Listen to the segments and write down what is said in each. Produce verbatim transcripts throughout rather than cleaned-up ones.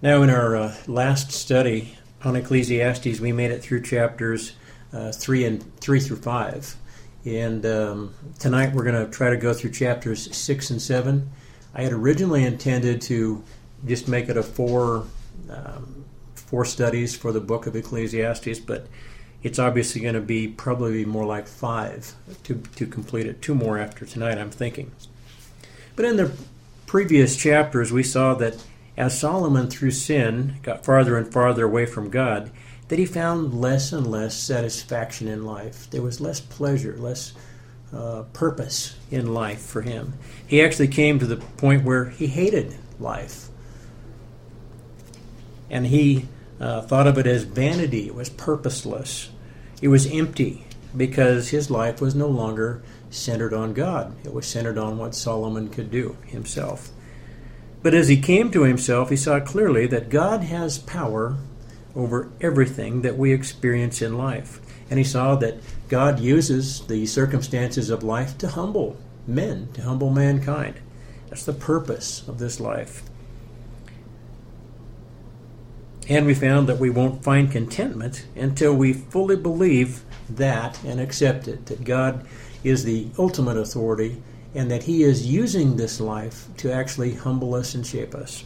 Now, in our uh, last study on Ecclesiastes, we made it through chapters uh, three and three through five, and um, tonight we're going to try to go through chapters six and seven. I had originally intended to just make it a four um, four studies for the book of Ecclesiastes, but it's obviously going to be probably more like five to to complete it. Two more after tonight, I'm thinking. But in the previous chapters, we saw that as Solomon, through sin, got farther and farther away from God, that he found less and less satisfaction in life. There was less pleasure, less uh, purpose in life for him. He actually came to the point where he hated life. And he uh, thought of it as vanity. It was purposeless. It was empty because his life was no longer centered on God. It was centered on what Solomon could do himself. But as he came to himself, he saw clearly that God has power over everything that we experience in life. And he saw that God uses the circumstances of life to humble men, to humble mankind. That's the purpose of this life. And we found that we won't find contentment until we fully believe that and accept it, that God is the ultimate authority and that he is using this life to actually humble us and shape us.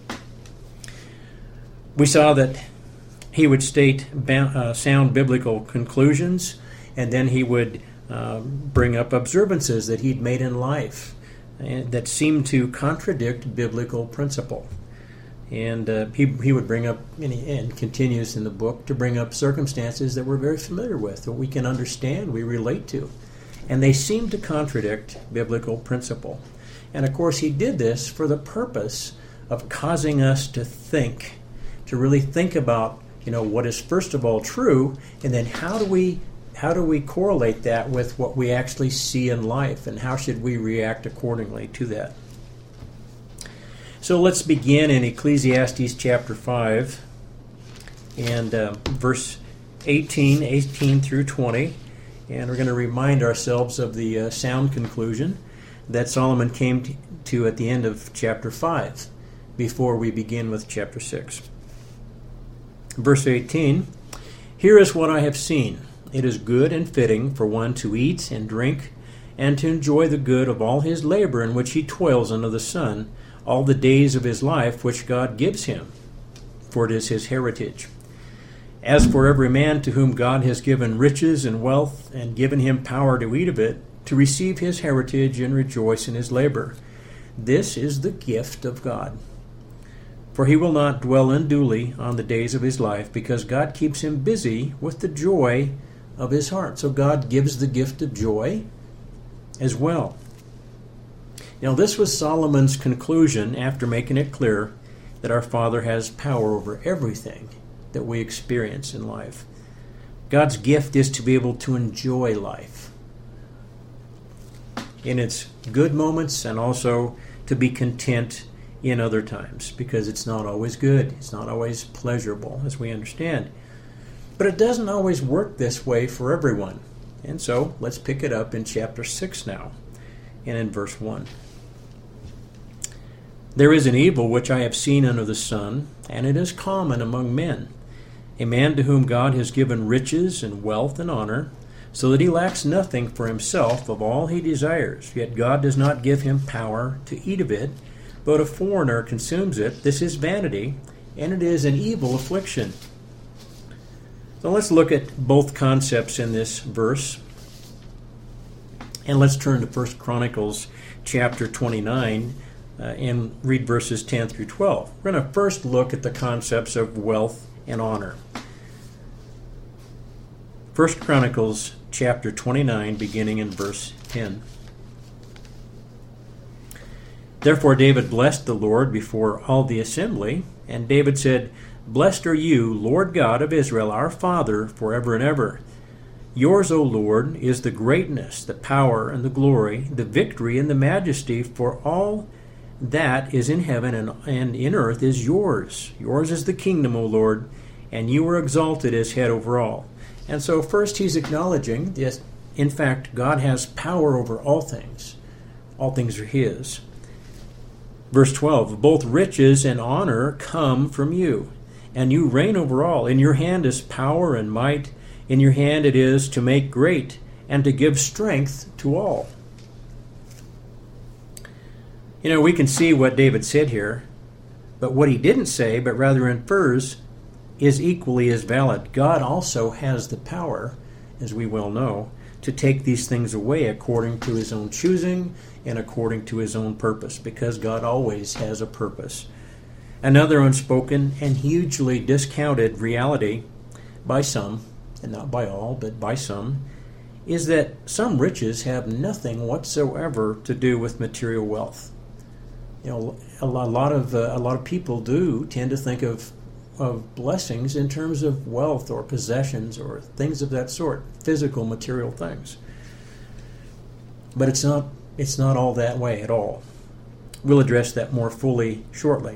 We saw that he would state uh, sound biblical conclusions, and then he would uh, bring up observances that he'd made in life uh, that seemed to contradict biblical principle. And uh, he, he would bring up, and, he, and continues in the book, to bring up circumstances that we're very familiar with, that we can understand, we relate to. And they seem to contradict biblical principle. And of course, he did this for the purpose of causing us to think, to really think about, you know, what is first of all true, and then how do we how do we correlate that with what we actually see in life, and how should we react accordingly to that? So let's begin in Ecclesiastes chapter five and uh, verse eighteen, eighteen through twenty. And we're going to remind ourselves of the uh, sound conclusion that Solomon came to, to at the end of chapter five before we begin with chapter six. Verse eighteen, "Here is what I have seen. It is good and fitting for one to eat and drink and to enjoy the good of all his labor in which he toils under the sun, all the days of his life which God gives him, for it is his heritage. As for every man to whom God has given riches and wealth and given him power to eat of it, to receive his heritage and rejoice in his labor, this is the gift of God. For he will not dwell unduly on the days of his life, because God keeps him busy with the joy of his heart." So God gives the gift of joy as well. Now, this was Solomon's conclusion after making it clear that our Father has power over everything that we experience in life. God's gift is to be able to enjoy life in its good moments, and also to be content in other times, because it's not always good. It's not always pleasurable, as we understand. But it doesn't always work this way for everyone. And so let's pick it up in chapter six now, and in verse one. "There is an evil which I have seen under the sun, and it is common among men, a man to whom God has given riches and wealth and honor, so that he lacks nothing for himself of all he desires. Yet God does not give him power to eat of it, but a foreigner consumes it. This is vanity, and it is an evil affliction." So let's look at both concepts in this verse. And let's turn to First Chronicles chapter twenty-nine uh, and read verses ten through twelve. We're going to first look at the concepts of wealth and honor. First Chronicles chapter twenty-nine, beginning in verse ten. "Therefore David blessed the Lord before all the assembly, and David said, Blessed are you, Lord God of Israel, our Father, forever and ever. Yours, O Lord, is the greatness, the power, and the glory, the victory, and the majesty, for all that is in heaven and, and in earth is yours. Yours is the kingdom, O Lord, and you are exalted as head over all." And so first he's acknowledging that, in fact, God has power over all things. All things are his. Verse twelve, both riches and honor come from you, and you reign over all. In your hand is power and might. In your hand it is to make great and to give strength to all. You know, we can see what David said here, but what he didn't say, but rather infers, is equally as valid. God also has the power, as we well know, to take these things away according to his own choosing and according to his own purpose, because God always has a purpose. Another unspoken and hugely discounted reality by some, and not by all, but by some, is that some riches have nothing whatsoever to do with material wealth. You know, a lot of uh, a lot of people do tend to think of of blessings in terms of wealth or possessions or things of that sort, physical, material things. But it's not it's not all that way at all. We'll address that more fully shortly.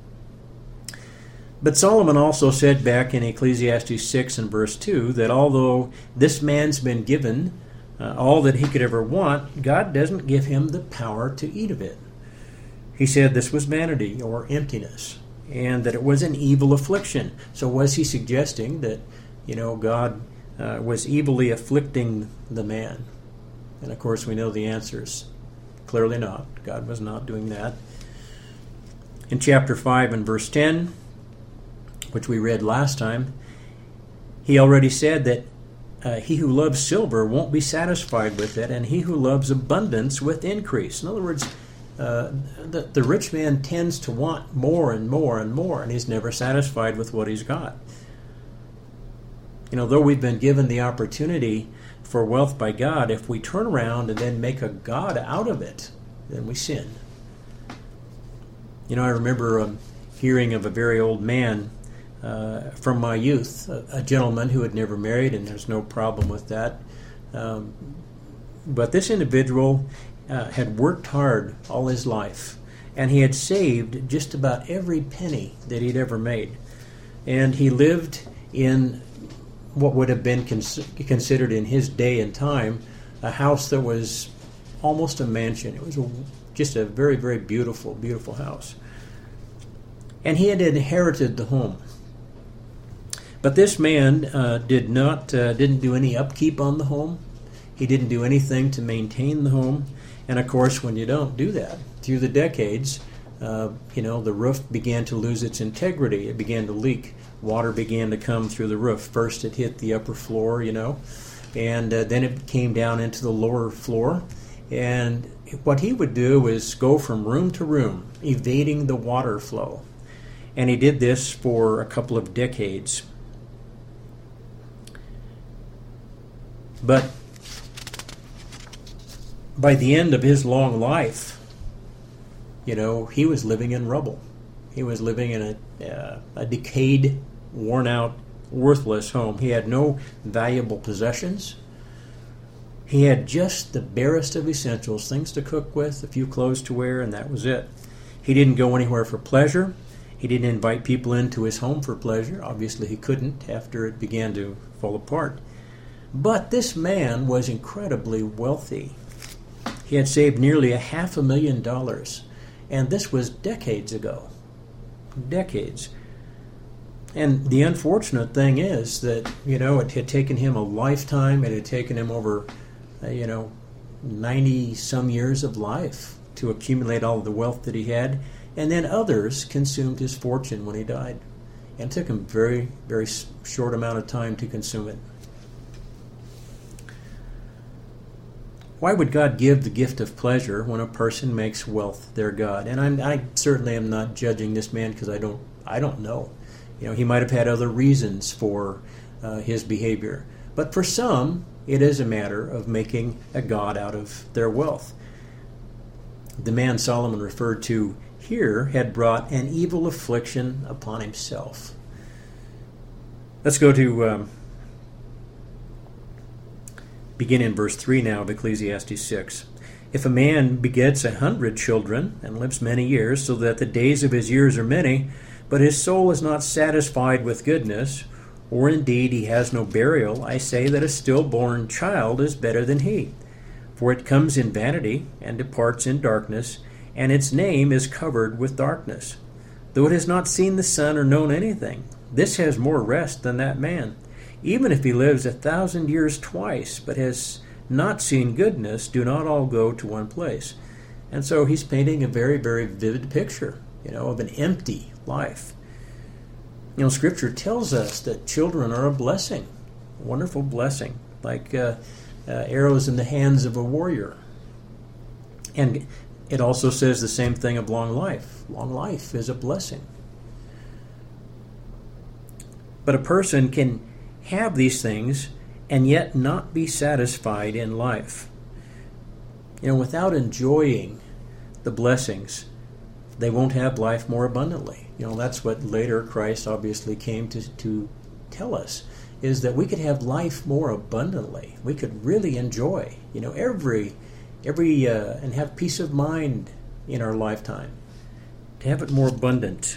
But Solomon also said back in Ecclesiastes six and verse two that although this man's been given uh, all that he could ever want, God doesn't give him the power to eat of it. He said this was vanity or emptiness, and that it was an evil affliction. So was he suggesting that, you know, God uh, was evilly afflicting the man? And of course we know the answer is clearly not. God was not doing that. In chapter five and verse ten, which we read last time, he already said that uh, he who loves silver won't be satisfied with it, and he who loves abundance with increase. In other words, Uh, the, the rich man tends to want more and more and more, and he's never satisfied with what he's got. You know, though we've been given the opportunity for wealth by God, if we turn around and then make a god out of it, then we sin. You know, I remember um, hearing of a very old man uh, from my youth, a, a gentleman who had never married, and there's no problem with that. Um, but this individual Uh, had worked hard all his life, and he had saved just about every penny that he'd ever made. And he lived in what would have been cons- considered in his day and time a house that was almost a mansion. It was a, just a very, very beautiful, beautiful house. And he had inherited the home. But this man uh, did not, uh, didn't do any upkeep on the home. He didn't do anything to maintain the home. And of course, when you don't do that, through the decades, uh, you know, the roof began to lose its integrity. It began to leak. Water began to come through the roof. First, it hit the upper floor, you know, and uh, then it came down into the lower floor. And what he would do was go from room to room, evading the water flow. And he did this for a couple of decades. But by the end of his long life, you know, he was living in rubble. He was living in a, uh, a decayed, worn-out, worthless home. He had no valuable possessions. He had just the barest of essentials, things to cook with, a few clothes to wear, and that was it. He didn't go anywhere for pleasure. He didn't invite people into his home for pleasure. Obviously, he couldn't after it began to fall apart. But this man was incredibly wealthy. He had saved nearly a half a million dollars, and this was decades ago. Decades. And the unfortunate thing is that, you know, it had taken him a lifetime. It had taken him over, uh, you know, ninety-some years of life to accumulate all of the wealth that he had. And then others consumed his fortune when he died. And it took him a very, very short amount of time to consume it. Why would God give the gift of pleasure when a person makes wealth their God? And I'm, I certainly am not judging this man because I don't, I don't know. You know, he might have had other reasons for uh, his behavior. But for some, it is a matter of making a god out of their wealth. The man Solomon referred to here had brought an evil affliction upon himself. Let's go to... Um, Begin in verse three now of Ecclesiastes six. If a man begets a hundred children and lives many years, so that the days of his years are many, but his soul is not satisfied with goodness, or indeed he has no burial, I say that a stillborn child is better than he. For it comes in vanity and departs in darkness, and its name is covered with darkness. Though it has not seen the sun or known anything, this has more rest than that man. Even if he lives a thousand years twice, but has not seen goodness, do not all go to one place. And so he's painting a very, very vivid picture, you know, of an empty life. You know, Scripture tells us that children are a blessing, a wonderful blessing, like uh, uh, arrows in the hands of a warrior. And it also says the same thing of long life. Long life is a blessing. But a person can have these things and yet not be satisfied in life. You know, without enjoying the blessings, they won't have life more abundantly. You know, that's what later Christ obviously came to, to tell us, is that we could have life more abundantly. We could really enjoy, you know, every, every, uh, and have peace of mind in our lifetime, to have it more abundant.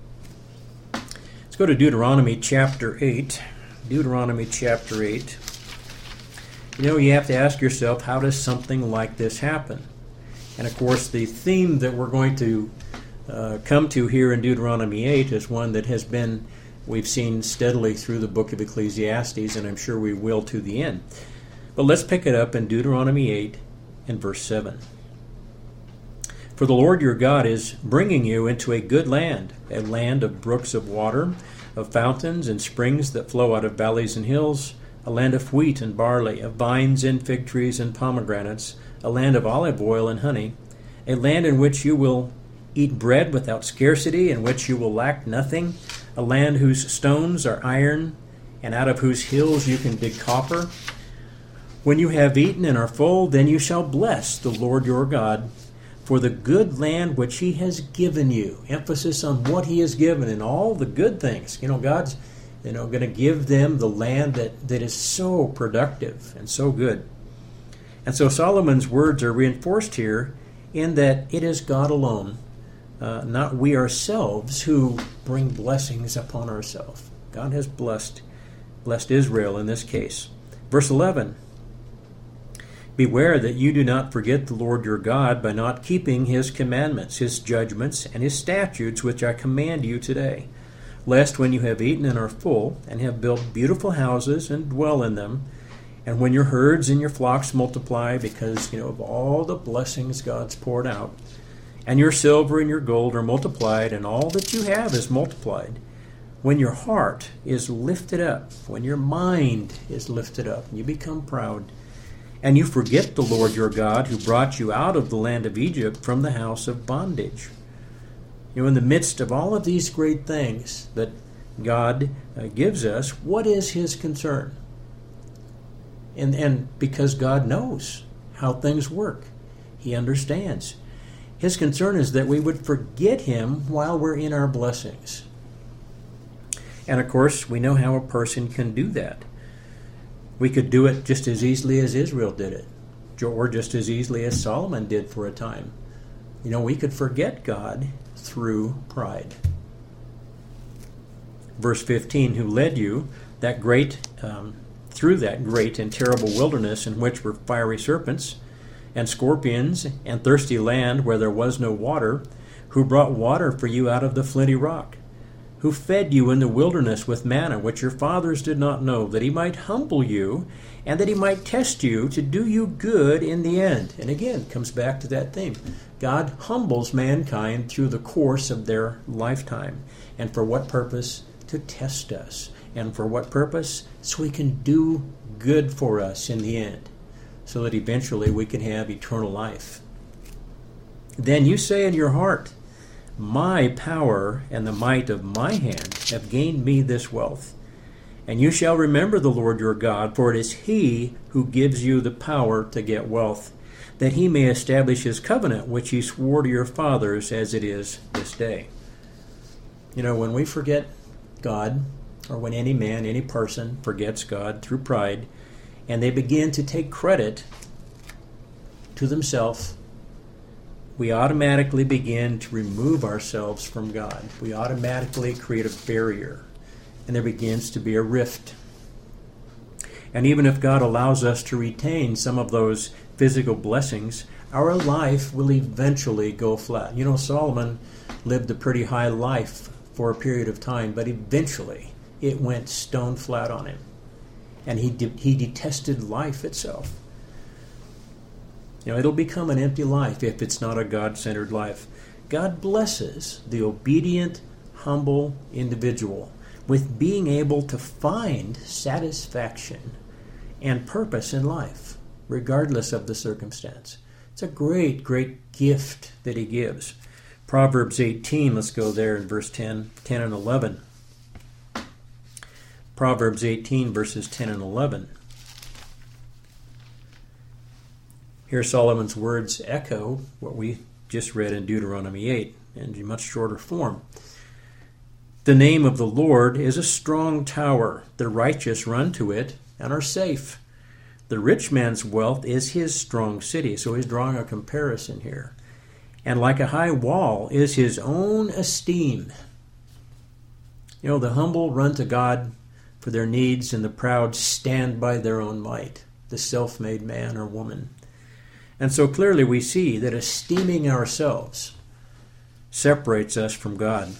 Let's go to Deuteronomy chapter eight. Deuteronomy chapter eight. You know, you have to ask yourself, how does something like this happen? And of course, the theme that we're going to uh, come to here in Deuteronomy eight is one that has been, we've seen steadily through the book of Ecclesiastes, and I'm sure we will to the end. But let's pick it up in Deuteronomy eight and verse seven. For the Lord your God is bringing you into a good land, a land of brooks of water, of fountains and springs that flow out of valleys and hills, a land of wheat and barley, of vines and fig trees and pomegranates, a land of olive oil and honey, a land in which you will eat bread without scarcity, in which you will lack nothing, a land whose stones are iron, and out of whose hills you can dig copper. When you have eaten and are full, then you shall bless the Lord your God for the good land which he has given you. Emphasis on what he has given and all the good things. You know, God's, you know, going to give them the land that, that is so productive and so good. And so Solomon's words are reinforced here in that it is God alone, uh, not we ourselves, who bring blessings upon ourselves. God has blessed, blessed Israel in this case. Verse eleven. Beware that you do not forget the Lord your God by not keeping his commandments, his judgments, and his statutes which I command you today, lest when you have eaten and are full, and have built beautiful houses and dwell in them, and when your herds and your flocks multiply, because, you know, of all the blessings God's poured out, and your silver and your gold are multiplied, and all that you have is multiplied, when your heart is lifted up, when your mind is lifted up, and you become proud, and you forget the Lord your God, who brought you out of the land of Egypt from the house of bondage. You know, in the midst of all of these great things that God uh, gives us, what is his concern? And, and because God knows how things work, he understands. His concern is that we would forget him while we're in our blessings. And of course, we know how a person can do that. We could do it just as easily as Israel did it, or just as easily as Solomon did for a time. You know, we could forget God through pride. Verse fifteen, who led you that great um, through that great and terrible wilderness in which were fiery serpents and scorpions and thirsty land where there was no water, who brought water for you out of the flinty rock, who fed you in the wilderness with manna, which your fathers did not know, that he might humble you, and that he might test you to do you good in the end. And again, comes back to that theme. God humbles mankind through the course of their lifetime. And for what purpose? To test us. And for what purpose? So he can do good for us in the end, so that eventually we can have eternal life. Then you say in your heart, my power and the might of my hand have gained me this wealth. And you shall remember the Lord your God, for it is he who gives you the power to get wealth, that he may establish his covenant, which he swore to your fathers, as it is this day. You know, when we forget God, or when any man, any person forgets God through pride, and they begin to take credit to themselves, we automatically begin to remove ourselves from God. We automatically create a barrier, and there begins to be a rift. And even if God allows us to retain some of those physical blessings, Our life will eventually go flat. You know, Solomon lived a pretty high life for a period of time, but eventually it went stone flat on him. And he de- he detested life itself. You know, it'll become an empty life if it's not a God-centered life. God blesses the obedient, humble individual with being able to find satisfaction and purpose in life, regardless of the circumstance. It's a great, great gift that he gives. Proverbs eighteen, let's go there in verse ten, ten and eleven. Proverbs eighteen, verses ten and eleven. Here Solomon's words echo what we just read in Deuteronomy eight in much shorter form. The name of the Lord is a strong tower. The righteous run to it and are safe. The rich man's wealth is his strong city. So he's drawing a comparison here. And like a high wall is his own esteem. You know, the humble run to God for their needs, and the proud stand by their own might, the self-made man or woman. And so clearly we see that esteeming ourselves separates us from God.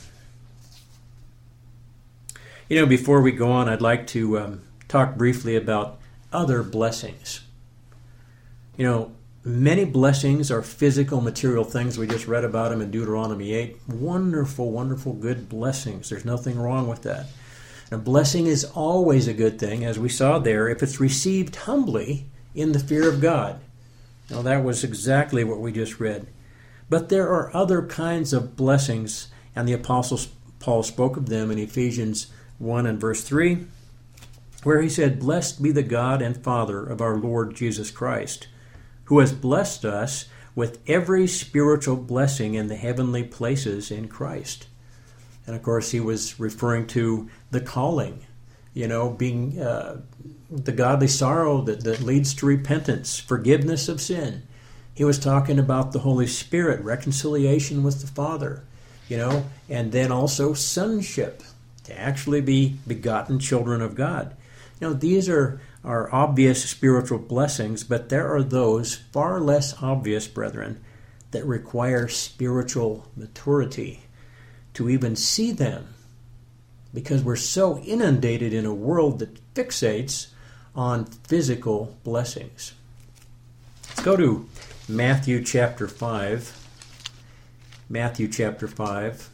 You know, before we go on, I'd like to um, talk briefly about other blessings. You know, many blessings are physical, material things. We just read about them in Deuteronomy eight. Wonderful, wonderful, good blessings. There's nothing wrong with that. A blessing is always a good thing, as we saw there, if it's received humbly in the fear of God. Now, that was exactly what we just read. But there are other kinds of blessings, and the Apostle Paul spoke of them in Ephesians one and verse three, where he said, "Blessed be the God and Father of our Lord Jesus Christ, who has blessed us with every spiritual blessing in the heavenly places in Christ." And of course, he was referring to the calling, you know, being uh, the godly sorrow that, that leads to repentance, forgiveness of sin. He was talking about the Holy Spirit, reconciliation with the Father, you know, and then also sonship, to actually be begotten children of God. You know, these are, are obvious spiritual blessings, but there are those far less obvious, brethren, that require spiritual maturity to even see them, because we're so inundated in a world that fixates on physical blessings. Let's go to Matthew chapter five. Matthew chapter five.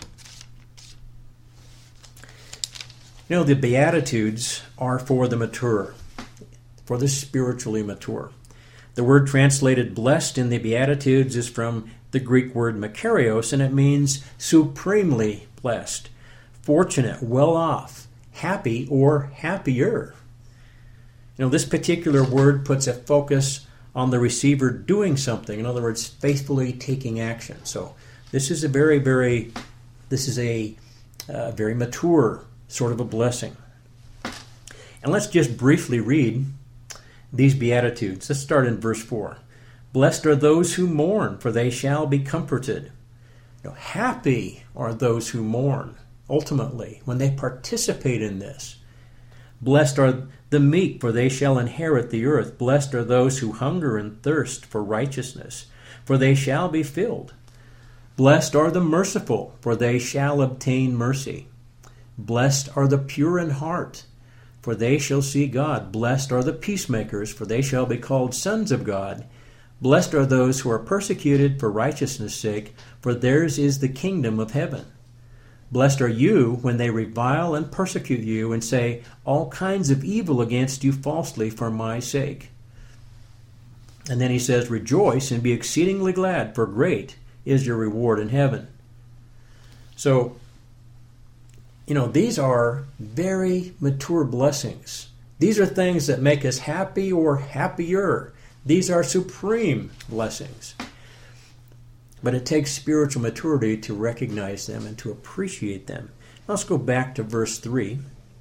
You know, the Beatitudes are for the mature, for the spiritually mature. The word translated blessed in the Beatitudes is from the Greek word makarios, and it means supremely blessed, fortunate, well off, happy, or happier. You know, this particular word puts a focus on the receiver doing something. In other words, faithfully taking action. So this is a very, very, this is a uh, very mature sort of a blessing. And let's just briefly read these Beatitudes. Let's start in verse four. Blessed are those who mourn, for they shall be comforted. You know, happy are those who mourn, ultimately, when they participate in this. Blessed are the meek, for they shall inherit the earth. Blessed are those who hunger and thirst for righteousness, for they shall be filled. Blessed are the merciful, for they shall obtain mercy. Blessed are the pure in heart, for they shall see God. Blessed are the peacemakers, for they shall be called sons of God. Blessed are those who are persecuted for righteousness' sake, for theirs is the kingdom of heaven. Blessed are you when they revile and persecute you and say all kinds of evil against you falsely for my sake. And then he says, rejoice and be exceedingly glad, for great is your reward in heaven. So, you know, these are very mature blessings. These are things that make us happy or happier. These are supreme blessings. But it takes spiritual maturity to recognize them and to appreciate them. Let's go back to verse three.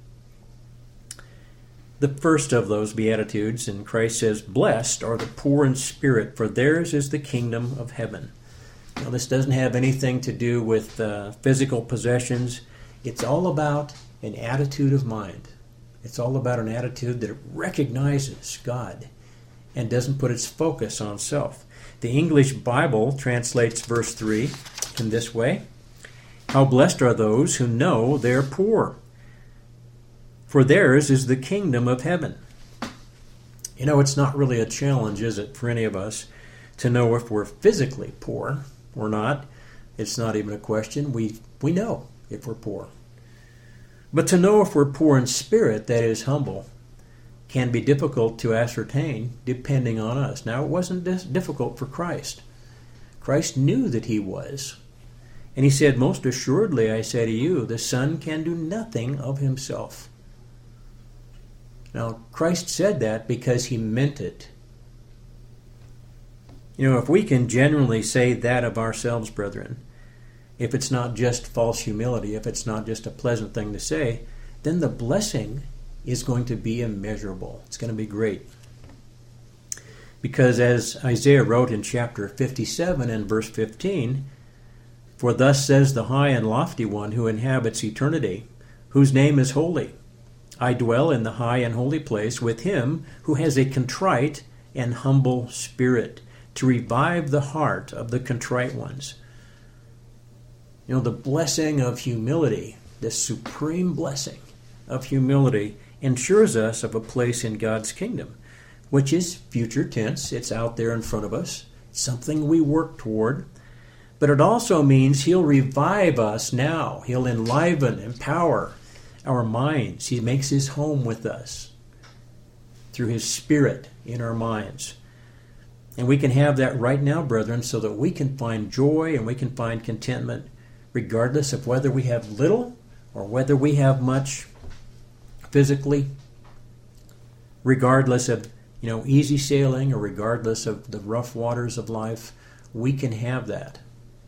The first of those Beatitudes, and Christ says, blessed are the poor in spirit, for theirs is the kingdom of heaven. Now, this doesn't have anything to do with uh, physical possessions. It's all about an attitude of mind. It's all about an attitude that recognizes God and doesn't put its focus on self. The English Bible translates verse three in this way: "How blessed are those who know they're poor, for theirs is the kingdom of heaven." You know, it's not really a challenge, is it, for any of us to know if we're physically poor or not. It's not even a question. We we know if we're poor. But to know if we're poor in spirit, that is, humble, can be difficult to ascertain depending on us. Now, it wasn't this difficult for Christ. Christ knew that he was. And he said, "Most assuredly, I say to you, the Son can do nothing of himself." Now, Christ said that because he meant it. You know, if we can genuinely say that of ourselves, brethren, if it's not just false humility, if it's not just a pleasant thing to say, then the blessing is going to be immeasurable. It's going to be great. Because as Isaiah wrote in chapter fifty-seven and verse fifteen, "For thus says the high and lofty one who inhabits eternity, whose name is holy. I dwell in the high and holy place with him who has a contrite and humble spirit, to revive the heart of the contrite ones." You know, the blessing of humility, the supreme blessing of humility, ensures us of a place in God's kingdom, which is future tense. It's out there in front of us. It's something we work toward. But it also means he'll revive us now. He'll enliven, empower our minds. He makes his home with us through his Spirit in our minds. And we can have that right now, brethren, so that we can find joy and we can find contentment regardless of whether we have little or whether we have much physically, regardless of, you know, easy sailing or regardless of the rough waters of life. We can have that.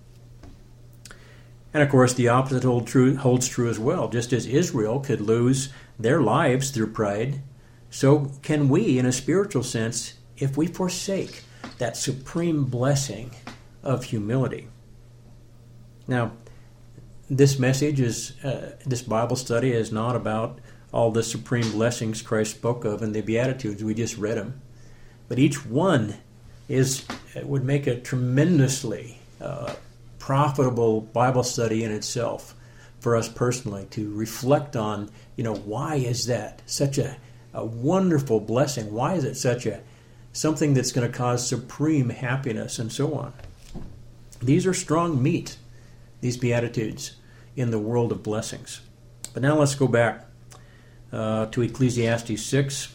And of course, the opposite hold true, holds true as well. Just as Israel could lose their lives through pride, so can we, in a spiritual sense, if we forsake that supreme blessing of humility. Now, this message is, uh, this Bible study is not about all the supreme blessings Christ spoke of in the Beatitudes. We just read them. But each one is would make a tremendously uh, profitable Bible study in itself for us personally to reflect on, you know, why is that such a, a wonderful blessing? Why is it such a something that's going to cause supreme happiness and so on? These are strong meat, these Beatitudes, in the world of blessings. But now let's go back uh, to Ecclesiastes six.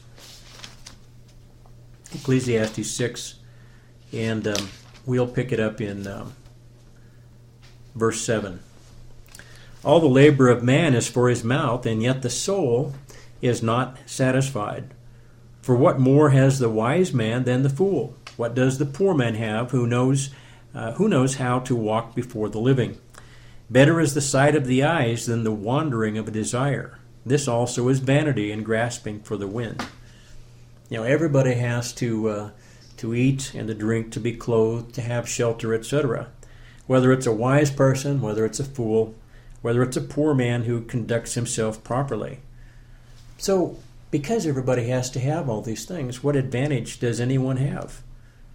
Ecclesiastes six, and um, we'll pick it up in um, verse seven. "All the labor of man is for his mouth, and yet the soul is not satisfied. For what more has the wise man than the fool? What does the poor man have who knows uh, who knows how to walk before the living? Better is the sight of the eyes than the wandering of a desire. This also is vanity and grasping for the wind." You know, everybody has to uh, to eat and to drink, to be clothed, to have shelter, et cetera. Whether it's a wise person, whether it's a fool, whether it's a poor man who conducts himself properly. So, because everybody has to have all these things, what advantage does anyone have?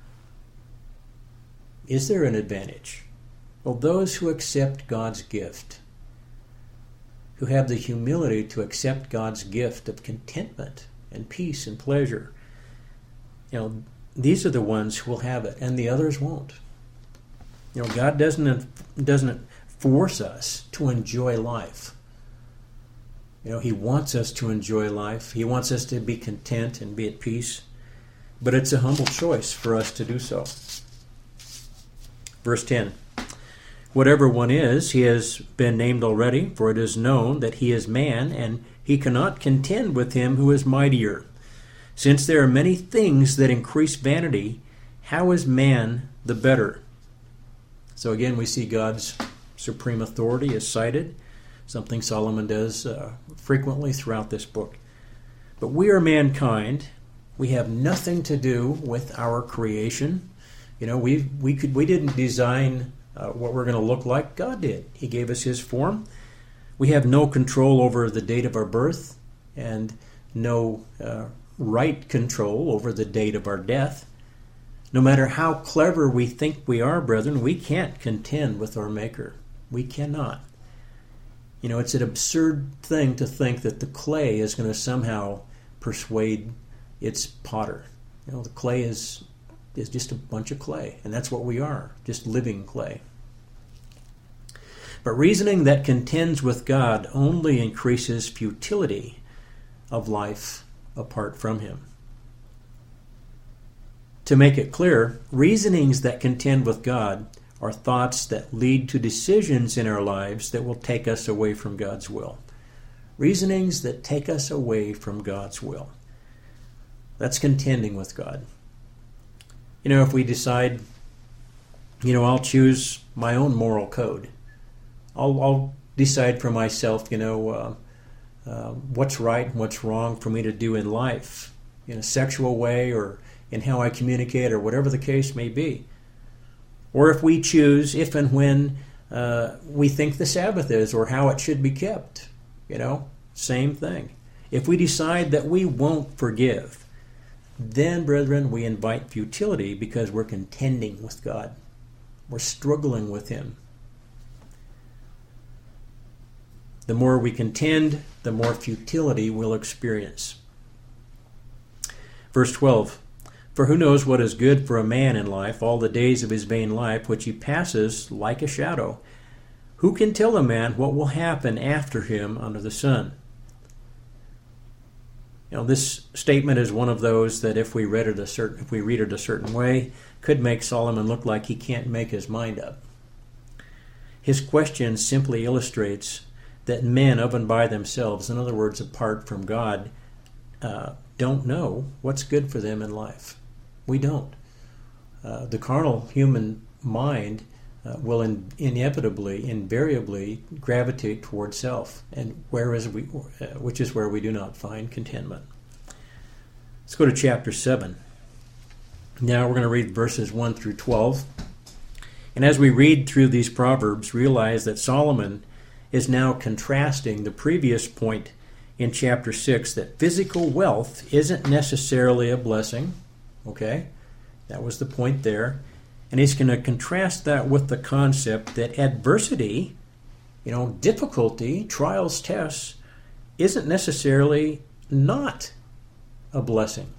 Is there an advantage? Well, those who accept God's gift, who have the humility to accept God's gift of contentment and peace and pleasure, you know, these are the ones who will have it, and the others won't. You know, God doesn't doesn't force us to enjoy life. You know, he wants us to enjoy life. He wants us to be content and be at peace. But it's a humble choice for us to do so. Verse ten. "Whatever one is, he has been named already, for it is known that he is man, and he cannot contend with him who is mightier. Since there are many things that increase vanity, how is man the better?" So again, we see God's supreme authority is cited, something Solomon does uh, frequently throughout this book. But we are mankind. We have nothing to do with our creation. You know, we we could we didn't design uh, what we're going to look like. God did. He gave us his form. We have no control over the date of our birth and no uh, right control over the date of our death. No matter how clever we think we are, brethren, we can't contend with our Maker. We cannot. You know, it's an absurd thing to think that the clay is going to somehow persuade its potter. You know, the clay is is just a bunch of clay, and that's what we are, just living clay. But reasoning that contends with God only increases futility of life apart from Him. To make it clear, reasonings that contend with God are thoughts that lead to decisions in our lives that will take us away from God's will. Reasonings that take us away from God's will. That's contending with God. You know, if we decide, you know, I'll choose my own moral code. I'll, I'll decide for myself, you know, uh, uh, what's right and what's wrong for me to do in life, in a sexual way or in how I communicate or whatever the case may be. Or if we choose if and when uh, we think the Sabbath is or how it should be kept, you know, same thing. If we decide that we won't forgive, then, brethren, we invite futility because we're contending with God. We're struggling with Him. The more we contend, the more futility we'll experience. Verse twelve, for who knows what is good for a man in life, all the days of his vain life, which he passes like a shadow? Who can tell a man what will happen after him under the sun? You know, this statement is one of those that if we read it a certain, if we read it a certain way, could make Solomon look like he can't make his mind up. His question simply illustrates that men of and by themselves, in other words, apart from God, uh, don't know what's good for them in life. We don't. Uh, the carnal human mind uh, will in, inevitably, invariably gravitate toward self, and whereas we, uh, which is where we do not find contentment. Let's go to chapter seven. Now we're going to read verses one through twelve. And as we read through these proverbs, realize that Solomon is now contrasting the previous point in chapter six, that physical wealth isn't necessarily a blessing. Okay? That was the point there. And he's going to contrast that with the concept that adversity, you know, difficulty, trials, tests, isn't necessarily not a blessing.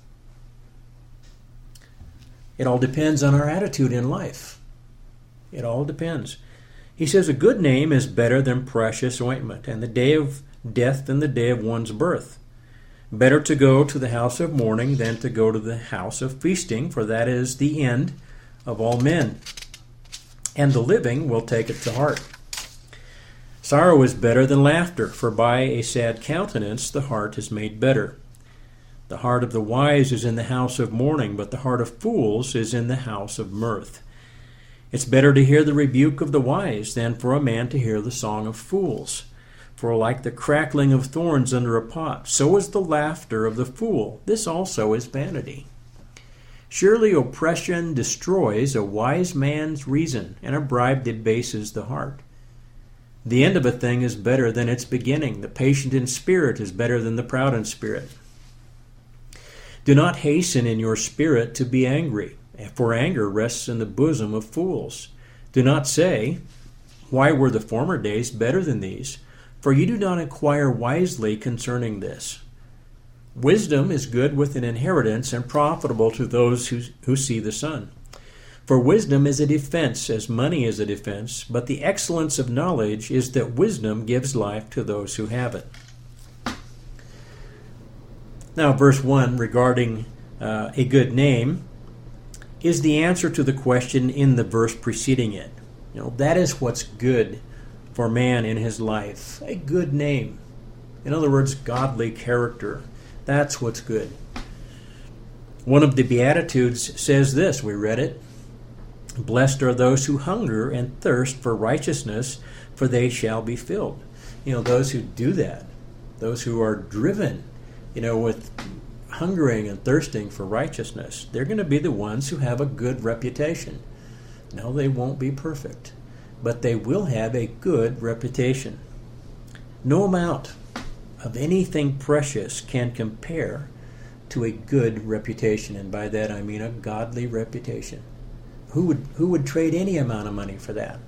It all depends on our attitude in life. It all depends. He says a good name is better than precious ointment, and the day of death than the day of one's birth. Better to go to the house of mourning than to go to the house of feasting, for that is the end of all men, and the living will take it to heart. Sorrow is better than laughter, for by a sad countenance the heart is made better. The heart of the wise is in the house of mourning, but the heart of fools is in the house of mirth. It's better to hear the rebuke of the wise than for a man to hear the song of fools. For like the crackling of thorns under a pot, so is the laughter of the fool. This also is vanity. Surely oppression destroys a wise man's reason, and a bribe debases the heart. The end of a thing is better than its beginning. The patient in spirit is better than the proud in spirit. Do not hasten in your spirit to be angry, for anger rests in the bosom of fools. Do not say, why were the former days better than these? For you do not inquire wisely concerning this. Wisdom is good with an inheritance and profitable to those who, who see the sun. For wisdom is a defense, as money is a defense, but the excellence of knowledge is that wisdom gives life to those who have it. Now, verse one regarding uh, a good name is the answer to the question in the verse preceding it. You know, that is what's good for man in his life. A good name. In other words, godly character. That's what's good. One of the Beatitudes says this, we read it. Blessed are those who hunger and thirst for righteousness, for they shall be filled. You know, those who do that, those who are driven, you know, with hungering and thirsting for righteousness, they're going to be the ones who have a good reputation. No, they won't be perfect, but they will have a good reputation. No amount of anything precious can compare to a good reputation, and by that I mean a godly reputation. Who would who would trade any amount of money for that?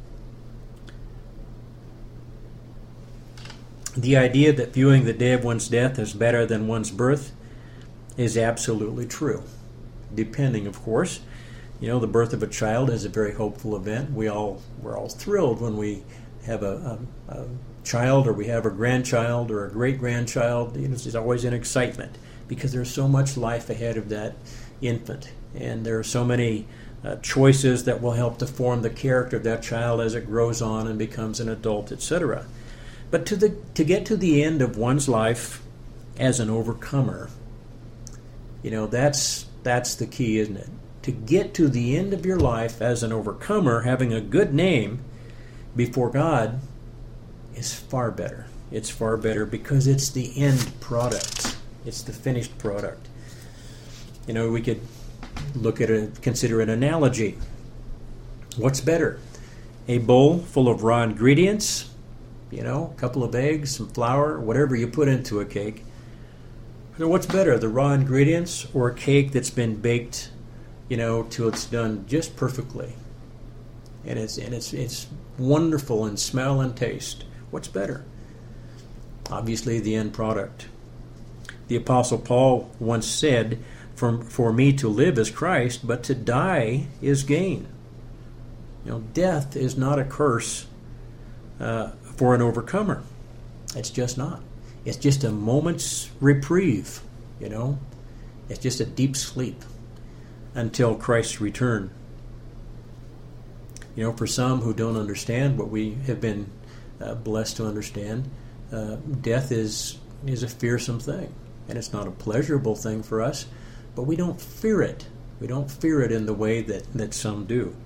The idea that viewing the day of one's death as better than one's birth is absolutely true. Depending, of course. You know, the birth of a child is a very hopeful event. We all, we're all thrilled when we have a, a, a child, or we have a grandchild or a great-grandchild. You know, there's always an excitement because there's so much life ahead of that infant. And there are so many uh, choices that will help to form the character of that child as it grows on and becomes an adult, et cetera. But to the to get to the end of one's life as an overcomer, you know, that's that's the key, isn't it? To get to the end of your life as an overcomer, having a good name before God, is far better. It's far better because it's the end product. It's the finished product. You know, we could look at a consider an analogy. What's better? A bowl full of raw ingredients, you know, a couple of eggs, some flour, whatever you put into a cake. So what's better, the raw ingredients or a cake that's been baked, you know, till it's done just perfectly? And it's and it's it's wonderful in smell and taste. What's better? Obviously the end product. The Apostle Paul once said, For, for me to live is Christ, but to die is gain. You know, death is not a curse uh, for an overcomer. It's just not. It's just a moment's reprieve, you know. It's just a deep sleep until Christ's return. You know, for some who don't understand what we have been uh, blessed to understand, uh, death is is a fearsome thing. And it's not a pleasurable thing for us, but we don't fear it. We don't fear it in the way that, that some do.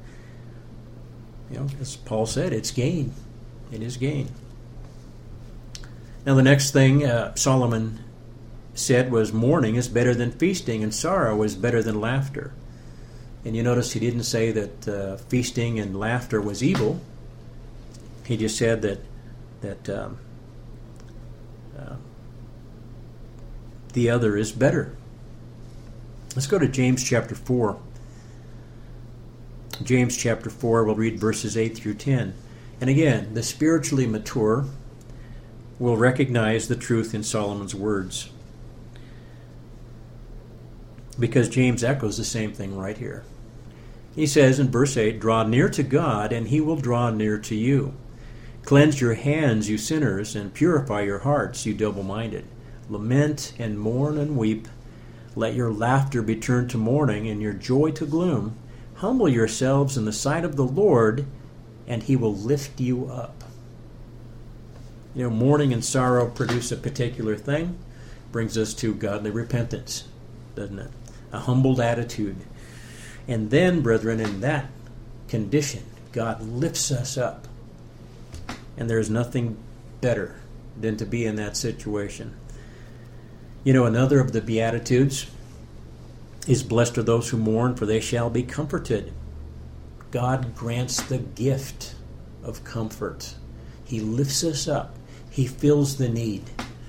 You know, as Paul said, it's gain. It is gain. Now the next thing uh, Solomon said was, mourning is better than feasting, and sorrow is better than laughter. And you notice he didn't say that uh, feasting and laughter was evil. He just said that that um, uh, the other is better. Let's go to James chapter four. James chapter four, we'll read verses eight through ten. And again, the spiritually mature will recognize the truth in Solomon's words, because James echoes the same thing right here. He says in verse eight, draw near to God, and he will draw near to you. Cleanse your hands, you sinners, and purify your hearts, you double-minded. Lament and mourn and weep. Let your laughter be turned to mourning, and your joy to gloom. Humble yourselves in the sight of the Lord, and he will lift you up. You know, mourning and sorrow produce a particular thing. Brings us to godly repentance, doesn't it? A humbled attitude. And then, brethren, in that condition, God lifts us up. And there's nothing better than to be in that situation. You know, another of the Beatitudes is, blessed are those who mourn, for they shall be comforted. God grants the gift of comfort. He lifts us up. He fills the need.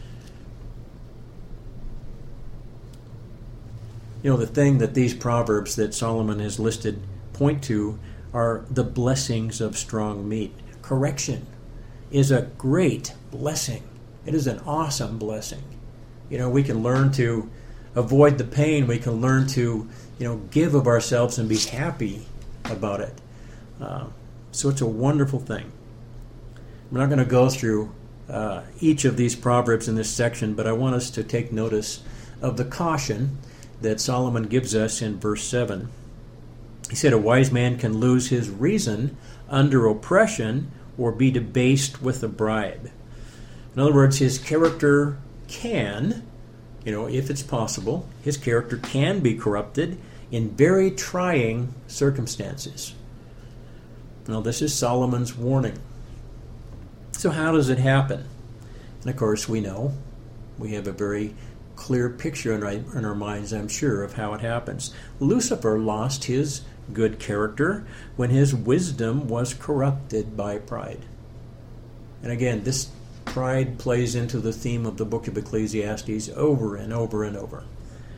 You know, the thing that these proverbs that Solomon has listed point to are the blessings of strong meat. Correction is a great blessing. It is an awesome blessing. You know, we can learn to avoid the pain. We can learn to, you know, give of ourselves and be happy about it. Uh, so it's a wonderful thing. I'm not going to go through uh, each of these proverbs in this section, but I want us to take notice of the caution that Solomon gives us in verse seven. He said, a wise man can lose his reason under oppression or be debased with a bribe. In other words, his character can, you know, if it's possible, his character can be corrupted in very trying circumstances. Now, this is Solomon's warning. So how does it happen? And of course, we know, we have a very clear picture in our, in our minds, I'm sure, of how it happens. Lucifer lost his good character when his wisdom was corrupted by pride. And again, this pride plays into the theme of the book of Ecclesiastes over and over and over.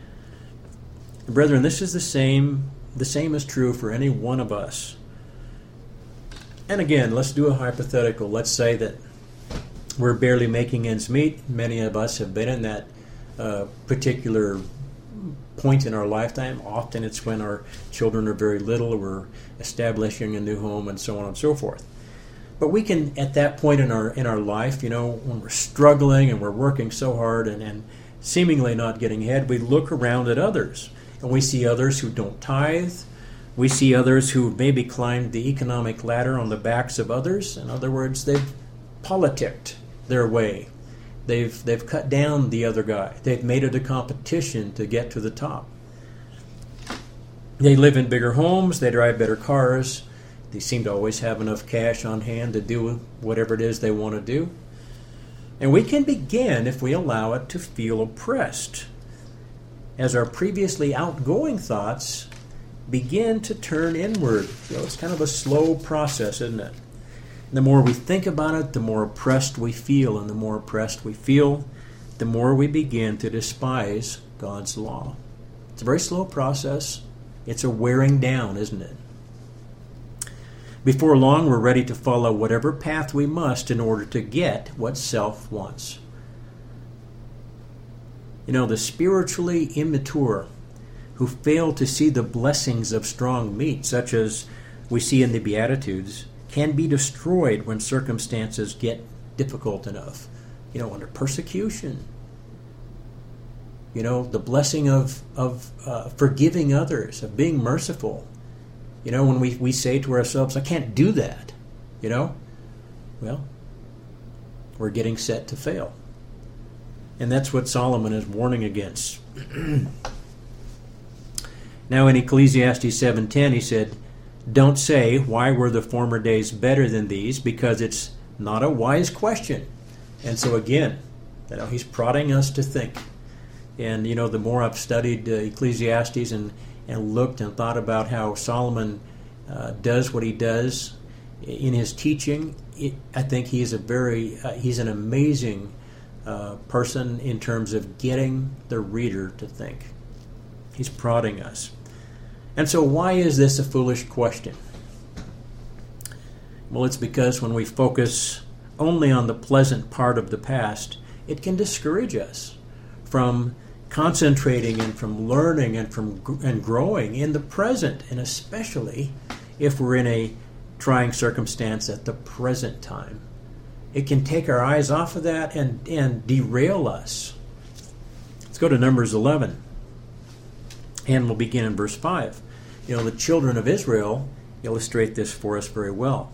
Brethren, this is the same, the same is true for any one of us. And again, let's do a hypothetical. Let's say that we're barely making ends meet. Many of us have been in that uh, particular point in our lifetime. Often it's when our children are very little, we're establishing a new home, and so on and so forth. But we can, at that point in our in our life, you know, when we're struggling and we're working so hard and, and seemingly not getting ahead, we look around at others, and we see others who don't tithe. We see others who maybe climbed the economic ladder on the backs of others. In other words, they've politicked their way. They've they've cut down the other guy. They've made it a competition to get to the top. They live in bigger homes. They drive better cars. They seem to always have enough cash on hand to do whatever it is they want to do. And we can begin, if we allow it, to feel oppressed as our previously outgoing thoughts begin to turn inward. So it's kind of a slow process, isn't it? The more we think about it, the more oppressed we feel. And the more oppressed we feel, the more we begin to despise God's law. It's a very slow process. It's a wearing down, isn't it? Before long, we're ready to follow whatever path we must in order to get what self wants. You know, the spiritually immature who fail to see the blessings of strong meat, such as we see in the Beatitudes, can be destroyed when circumstances get difficult enough. You know, under persecution. You know, the blessing of, of uh, forgiving others, of being merciful. You know, when we, we say to ourselves, I can't do that, you know, well, we're getting set to fail. And that's what Solomon is warning against. Now in Ecclesiastes seven ten, he said, don't say, why were the former days better than these? Because it's not a wise question. And so again, you know, he's prodding us to think. And, you know, the more I've studied uh, Ecclesiastes and and looked and thought about how Solomon uh, does what he does in his teaching, it, I think he is a very, uh, he's an amazing uh, person in terms of getting the reader to think. He's prodding us. And so why is this a foolish question? Well, it's because when we focus only on the pleasant part of the past, it can discourage us from concentrating and from learning and from and growing in the present, and especially if we're in a trying circumstance at the present time. It can take our eyes off of that and, and derail us. Let's go to Numbers eleven, and we'll begin in verse five. You know, the children of Israel illustrate this for us very well.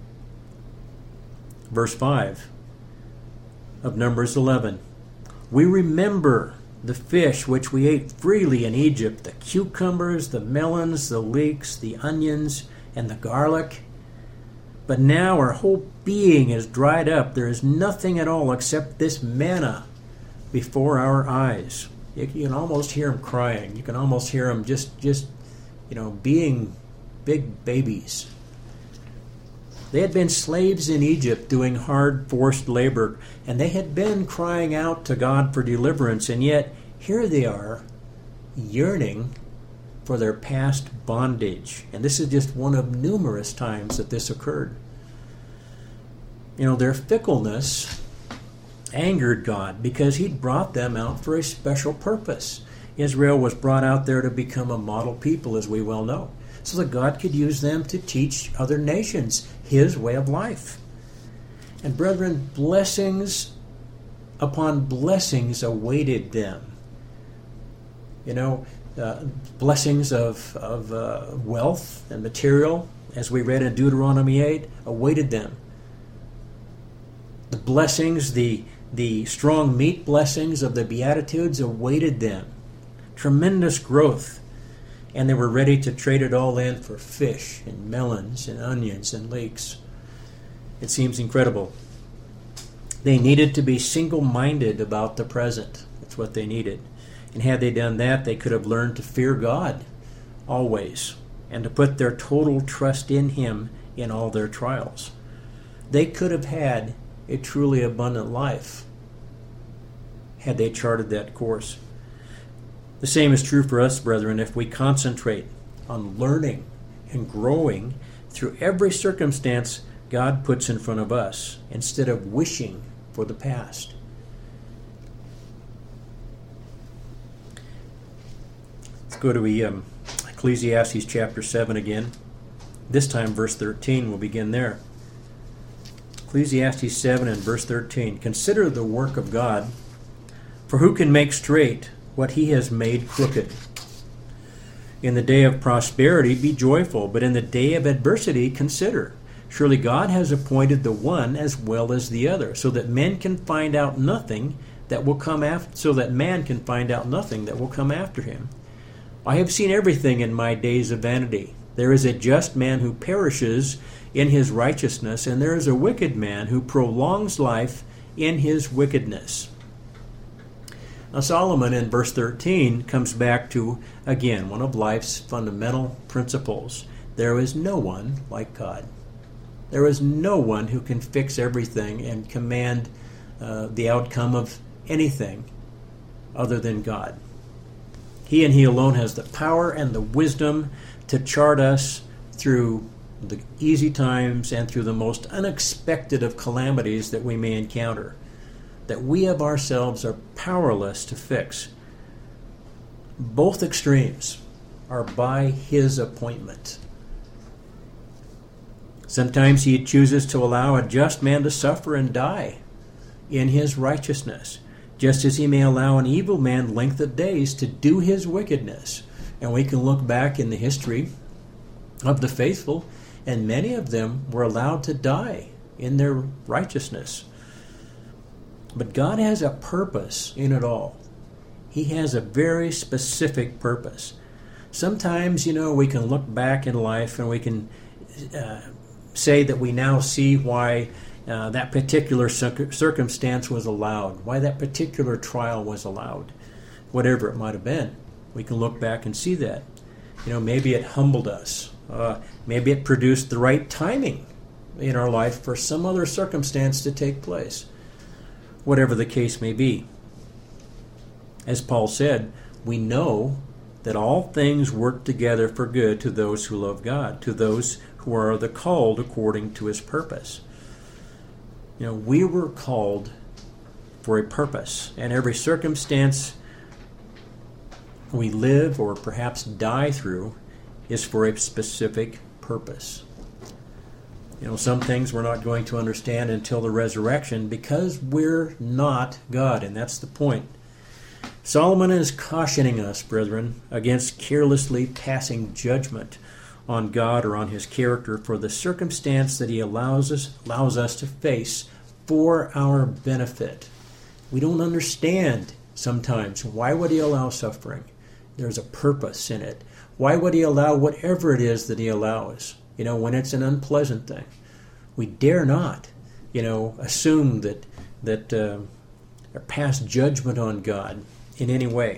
Verse five of Numbers eleven. We remember the fish which we ate freely in Egypt, the cucumbers, the melons, the leeks, the onions, and the garlic. But now our whole being is dried up. There is nothing at all except this manna before our eyes. You can almost hear them crying. You can almost hear them just, just, you know, being big babies. They had been slaves in Egypt doing hard, forced labor, and they had been crying out to God for deliverance, and yet here they are yearning for their past bondage. And this is just one of numerous times that this occurred. You know, their fickleness angered God because He'd brought them out for a special purpose. Israel was brought out there to become a model people, as we well know, so that God could use them to teach other nations His way of life. And brethren, blessings upon blessings awaited them. You know, uh, blessings of, of uh, wealth and material, as we read in Deuteronomy eight, awaited them. The blessings, the, the strong meat blessings of the Beatitudes awaited them. Tremendous growth. And they were ready to trade it all in for fish and melons and onions and leeks. It seems incredible. They needed to be single-minded about the present. That's what they needed. And had they done that, they could have learned to fear God always and to put their total trust in Him in all their trials. They could have had a truly abundant life had they charted that course. The same is true for us, brethren, if we concentrate on learning and growing through every circumstance God puts in front of us, instead of wishing for the past. Let's go to um, Ecclesiastes chapter seven again. This time verse thirteen, we'll begin there. Ecclesiastes seven and verse thirteen. Consider the work of God, for who can make straight what he has made crooked? In the day of prosperity be joyful, but in the day of adversity consider. Surely God has appointed the one as well as the other, so that men can find out nothing that will come after so that man can find out nothing that will come after him. I have seen everything in my days of vanity. There is a just man who perishes in his righteousness, and there is a wicked man who prolongs life in his wickedness. Now Solomon in verse thirteen comes back to, again, one of life's fundamental principles. There is no one like God. There is no one who can fix everything and command uh, the outcome of anything other than God. He and He alone has the power and the wisdom to chart us through the easy times and through the most unexpected of calamities that we may encounter, that we of ourselves are powerless to fix. Both extremes are by His appointment. Sometimes He chooses to allow a just man to suffer and die in his righteousness, just as He may allow an evil man length of days to do his wickedness. And we can look back in the history of the faithful, and many of them were allowed to die in their righteousness. But God has a purpose in it all. He has a very specific purpose. Sometimes, you know, we can look back in life and we can uh, say that we now see why uh, that particular circumstance was allowed, why that particular trial was allowed, whatever it might have been. We can look back and see that. You know, maybe it humbled us. Uh, maybe it produced the right timing in our life for some other circumstance to take place. Whatever the case may be. As Paul said, we know that all things work together for good to those who love God, to those who are the called according to His purpose. You know, we were called for a purpose, and every circumstance we live or perhaps die through is for a specific purpose. You know, some things we're not going to understand until the resurrection because we're not God, and that's the point. Solomon is cautioning us, brethren, against carelessly passing judgment on God or on His character for the circumstance that He allows us, allows us to face for our benefit. We don't understand sometimes. Why would He allow suffering? There's a purpose in it. Why would He allow whatever it is that He allows? You know, when it's an unpleasant thing. We dare not, you know, assume that, that uh, or pass judgment on God in any way.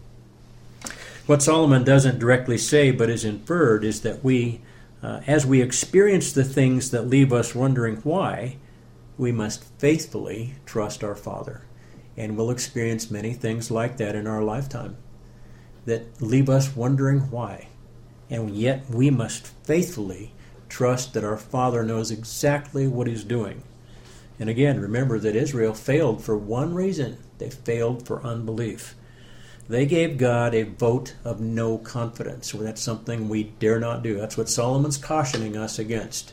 What Solomon doesn't directly say but is inferred is that we, uh, as we experience the things that leave us wondering why, we must faithfully trust our Father. And we'll experience many things like that in our lifetime that leave us wondering why. And yet we must faithfully trust that our Father knows exactly what He's doing. And again, remember that Israel failed for one reason. They failed for unbelief. They gave God a vote of no confidence. So that's something we dare not do. That's what Solomon's cautioning us against.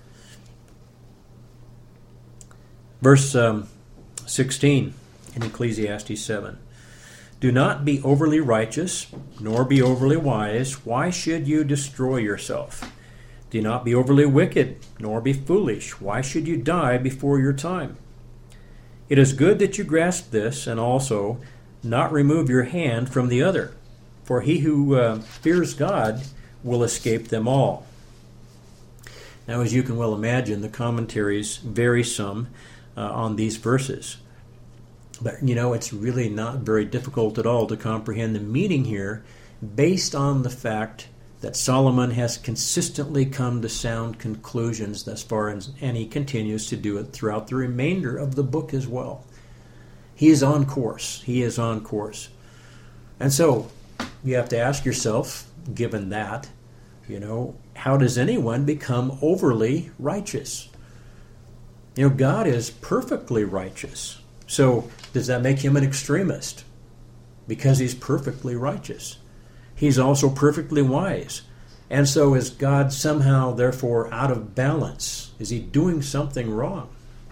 Verse um, sixteen in Ecclesiastes seven. Do not be overly righteous, nor be overly wise. Why should you destroy yourself? Do not be overly wicked, nor be foolish. Why should you die before your time? It is good that you grasp this, and also not remove your hand from the other. For he who uh, fears God will escape them all. Now, as you can well imagine, the commentaries vary some uh, on these verses. But, you know, it's really not very difficult at all to comprehend the meaning here based on the fact that Solomon has consistently come to sound conclusions thus far, and he continues to do it throughout the remainder of the book as well. He is on course. He is on course. And so you have to ask yourself, given that, you know, how does anyone become overly righteous? You know, God is perfectly righteous. So does that make him an extremist? Because he's perfectly righteous. He's also perfectly wise. And so is God somehow, therefore, out of balance? Is he doing something wrong?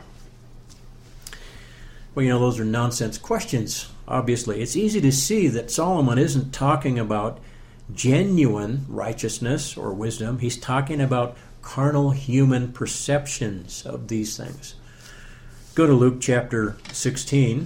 Well, you know, those are nonsense questions, obviously. It's easy to see that Solomon isn't talking about genuine righteousness or wisdom. He's talking about carnal human perceptions of these things. Go to Luke chapter sixteen.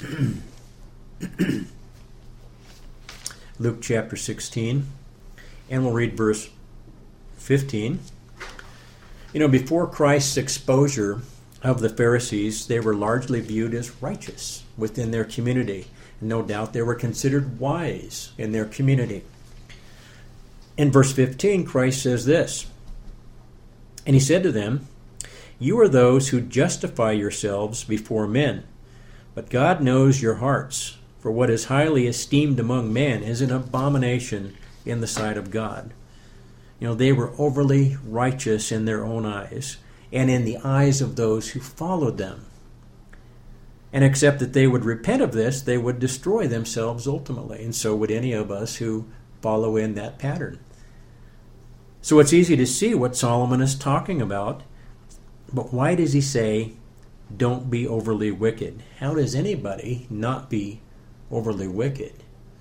Luke chapter sixteen, and we'll read verse fifteen. You know, before Christ's exposure of the Pharisees, they were largely viewed as righteous within their community. And no doubt they were considered wise in their community. In verse fifteen, Christ says this, "And he said to them, 'You are those who justify yourselves before men, but God knows your hearts. For what is highly esteemed among men is an abomination in the sight of God.'" You know, they were overly righteous in their own eyes and in the eyes of those who followed them. And except that they would repent of this, they would destroy themselves ultimately. And so would any of us who follow in that pattern. So it's easy to see what Solomon is talking about. But why does he say, don't be overly wicked? How does anybody not be overly wicked?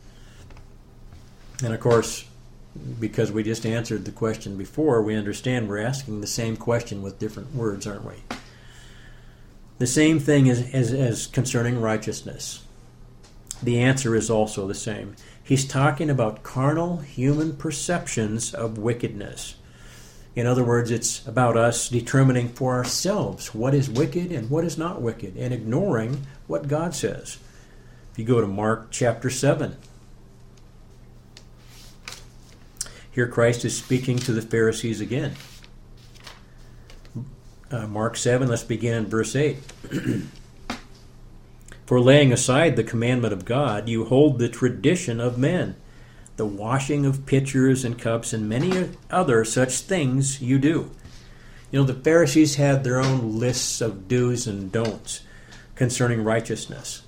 And of course, because we just answered the question before, we understand we're asking the same question with different words, aren't we? The same thing as, as, as concerning righteousness. The answer is also the same. He's talking about carnal human perceptions of wickedness. In other words, it's about us determining for ourselves what is wicked and what is not wicked, and ignoring what God says. If you go to Mark chapter seven, here Christ is speaking to the Pharisees again. Uh, Mark seven, let's begin in verse eight. "For laying aside the commandment of God, you hold the tradition of men. The washing of pitchers and cups and many other such things you do." You know, the Pharisees had their own lists of do's and don'ts concerning righteousness.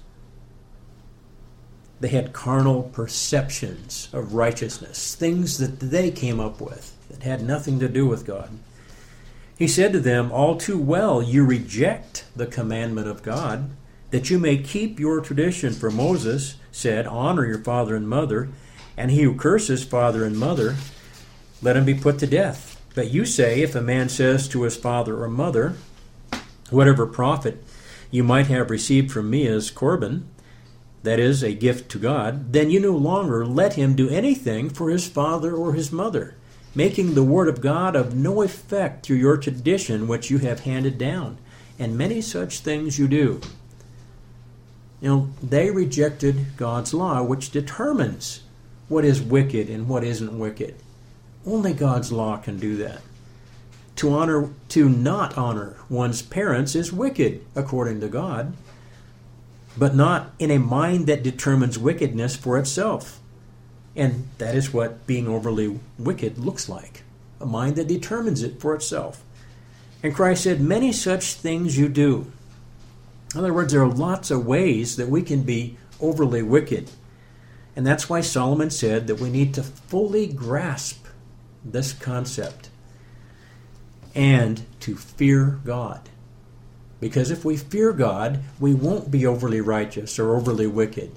They had carnal perceptions of righteousness, things that they came up with that had nothing to do with God. He said to them, "All too well you reject the commandment of God, that you may keep your tradition. For Moses said, 'Honor your father and mother,' and he who curses father and mother, let him be put to death. But you say, if a man says to his father or mother, 'Whatever profit you might have received from me as Corban,' that is, a gift to God, then you no longer let him do anything for his father or his mother, making the word of God of no effect through your tradition which you have handed down. And many such things you do." You know, they rejected God's law, which determines what is wicked and what isn't wicked. Only God's law can do that. To honor, to not honor one's parents is wicked, according to God, but not in a mind that determines wickedness for itself. And that is what being overly wicked looks like, a mind that determines it for itself. And Christ said, "Many such things you do." In other words, there are lots of ways that we can be overly wicked. And that's why Solomon said that we need to fully grasp this concept and to fear God. Because if we fear God, we won't be overly righteous or overly wicked.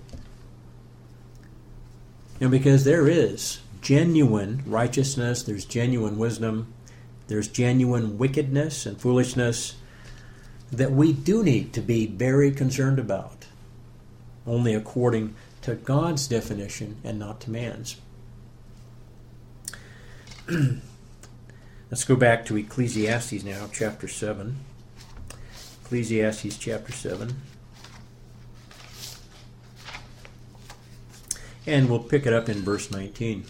And because there is genuine righteousness, there's genuine wisdom, there's genuine wickedness and foolishness that we do need to be very concerned about, only according to God's definition and not to man's. Let's go back to Ecclesiastes now, chapter seven. Ecclesiastes chapter seven. And we'll pick it up in verse nineteen.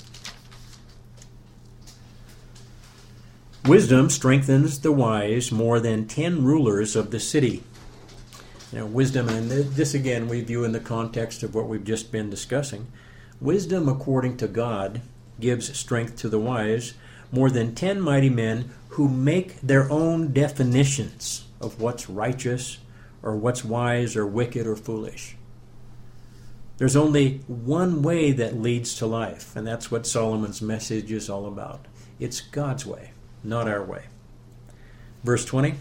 "Wisdom strengthens the wise more than ten rulers of the city." You know, wisdom, and this again we view in the context of what we've just been discussing. Wisdom according to God gives strength to the wise, more than ten mighty men who make their own definitions of what's righteous or what's wise or wicked or foolish. There's only one way that leads to life, and that's what Solomon's message is all about. It's God's way, not our way. Verse twenty,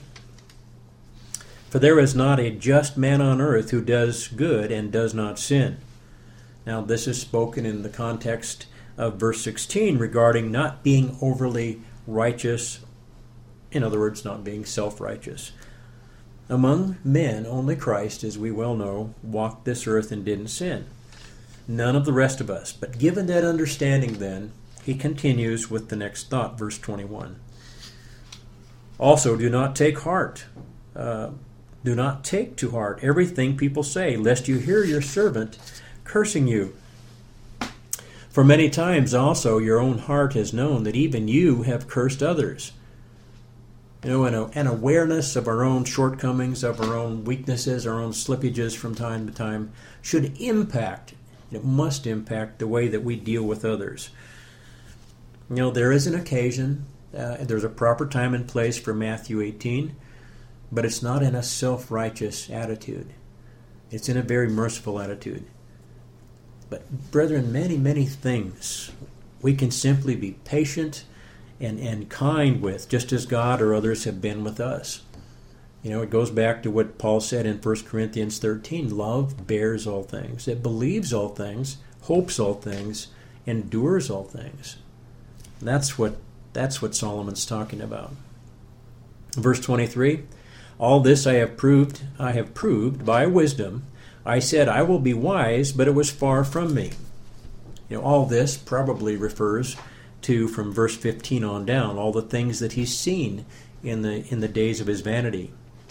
for there is not a just man on earth who does good and does not sin. Now this is spoken in the context of verse sixteen regarding not being overly righteous, in other words, not being self-righteous. Among men, only Christ, as we well know, walked this earth and didn't sin. None of the rest of us. But given that understanding then, he continues with the next thought, verse twenty-one. Also, do not take heart. Uh, do not take to heart everything people say, lest you hear your servant cursing you. For many times also your own heart has known that even you have cursed others. You know, an, an awareness of our own shortcomings, of our own weaknesses, our own slippages from time to time should impact, it must impact the way that we deal with others. You know, there is an occasion, uh, there's a proper time and place for Matthew eighteen, but it's not in a self-righteous attitude. It's in a very merciful attitude. But, brethren, many, many things we can simply be patient and, and kind with, just as God or others have been with us. You know, it goes back to what Paul said in First Corinthians thirteen, love bears all things. It believes all things, hopes all things, endures all things. That's what that's what Solomon's talking about. Verse twenty-three, all this I have proved, I have proved by wisdom. I said, I will be wise, but it was far from me. You know, all this probably refers to, from verse fifteen on down, all the things that he's seen in the in the days of his vanity.